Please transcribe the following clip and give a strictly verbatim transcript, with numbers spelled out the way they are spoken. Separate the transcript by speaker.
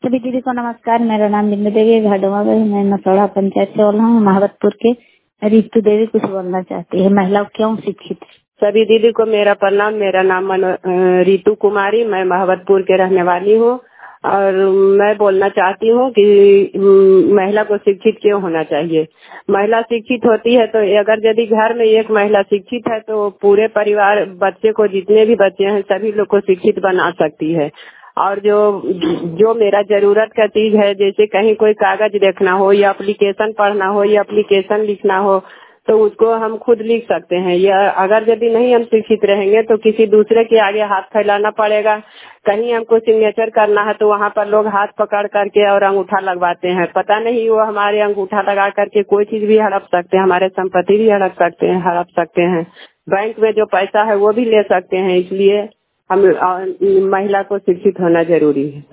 Speaker 1: सभी दीदी को नमस्कार। मेरा नाम बिंदु देवी है, घाटोमा में मैं नसौड़ा पंचायत से बोल रहा हूँ, महावतपुर के। रितु देवी कुछ बोलना चाहती है, महिला क्यों शिक्षित।
Speaker 2: सभी दीदी को मेरा प्रणाम। मेरा नाम रितु कुमारी, मैं महावतपुर के रहने वाली हूँ और मैं बोलना चाहती हूँ कि महिला को शिक्षित क्यों होना चाहिए। महिला शिक्षित होती है तो अगर यदि घर में एक महिला शिक्षित है तो पूरे परिवार, बच्चे को, जितने भी बच्चे हैं सभी लोग को शिक्षित बना सकती है। और जो जो मेरा जरूरत का चीज है, जैसे कहीं कोई कागज देखना हो या एप्लीकेशन पढ़ना हो या एप्लीकेशन लिखना हो तो उसको हम खुद लिख सकते हैं। या अगर यदि नहीं हम शिक्षित रहेंगे तो किसी दूसरे के आगे हाथ फैलाना पड़ेगा। कहीं हमको सिग्नेचर करना है तो वहाँ पर लोग हाथ पकड़ करके और अंगूठा लगवाते हैं। पता नहीं वो हमारे अंगूठा लगा करके कोई चीज भी हड़प सकते हैं, हमारे संपत्ति भी हड़प सकते हैं हड़प सकते हैं बैंक में जो पैसा है वो भी ले सकते हैं। इसलिए हम महिला को शिक्षित होना जरूरी है।